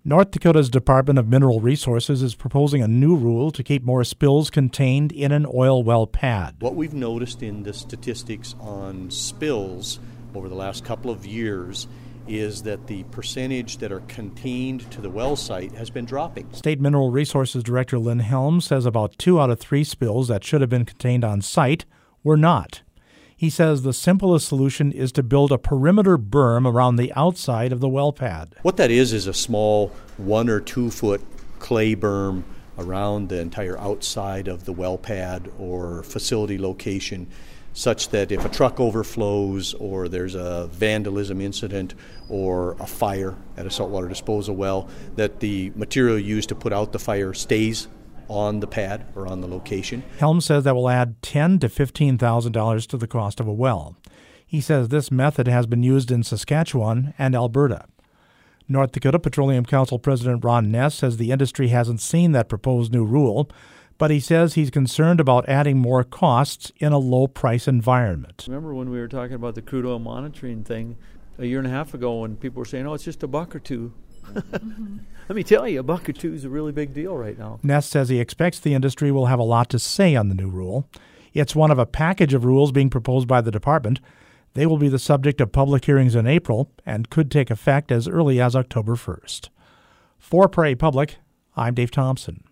North Dakota's Department of Mineral Resources is proposing a new rule to keep more spills contained in an oil well pad. What we've noticed in the statistics on spills over the last couple of years is that the percentage that are contained to the well site has been dropping. State Mineral Resources Director Lynn Helms says about 2 out of 3 spills that should have been contained on site were not. He says the simplest solution is to build a perimeter berm around the outside of the well pad. What that is a small 1 or 2 foot clay berm around the entire outside of the well pad or facility location, such that if a truck overflows or there's a vandalism incident or a fire at a saltwater disposal well, that the material used to put out the fire stays on the pad or on the location. Helms says that will add $10,000 to $15,000 to the cost of a well. He says this method has been used in Saskatchewan and Alberta. North Dakota Petroleum Council President Ron Ness says the industry hasn't seen that proposed new rule, but he says he's concerned about adding more costs in a low-price environment. Remember when we were talking about the crude oil monitoring thing a year and a half ago when people were saying, oh, it's just $1 or $2. Let me tell you, $1 or $2 is a really big deal right now. Ness says he expects the industry will have a lot to say on the new rule. It's one of a package of rules being proposed by the department. They will be the subject of public hearings in April and could take effect as early as October 1st. For Prairie Public, I'm Dave Thompson.